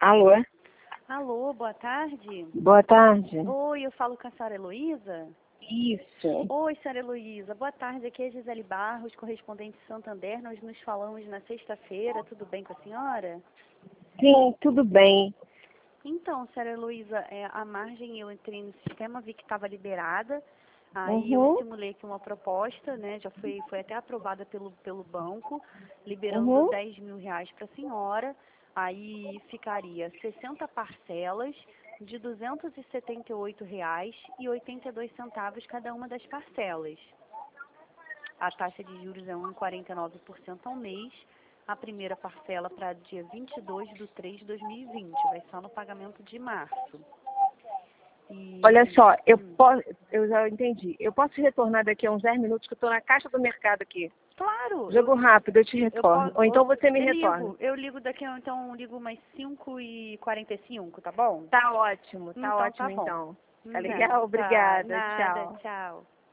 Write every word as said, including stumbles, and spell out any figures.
Alô? Alô, boa tarde. Boa tarde. Oi, eu falo com a senhora Heloísa? Isso. Oi, senhora Heloísa. Boa tarde, aqui é a Gisele Barros, correspondente de Santander. Nós nos falamos na sexta-feira. Tudo bem com a senhora? Sim, tudo bem. Então, senhora Heloísa, é, a margem eu entrei no sistema, vi que estava liberada. Aí eu Uhum. simulei aqui uma proposta, né? Já foi, foi até aprovada pelo, pelo banco, liberando Uhum. dez mil reais para a senhora. Aí ficaria sessenta parcelas de duzentos e setenta e oito reais e oitenta e dois centavos cada uma das parcelas. A taxa de juros é um vírgula quarenta e nove por cento ao mês. A primeira parcela para dia vinte e dois de três de dois mil e vinte, vai só no pagamento de março. Olha E, só, eu hum, posso, eu já entendi. Eu posso retornar daqui a uns dez minutos que eu estou na caixa do mercado aqui. claro, eu, Jogo rápido, eu te eu retorno. posso. Ou então você me Eu retorna. ligo, eu ligo daqui, a- então ligo umas cinco e quarenta e cinco, tá bom? Tá ótimo, tá Então tá ótimo bom. então. Tá Não, legal? tá, Obrigada. nada, Tchau. tchau.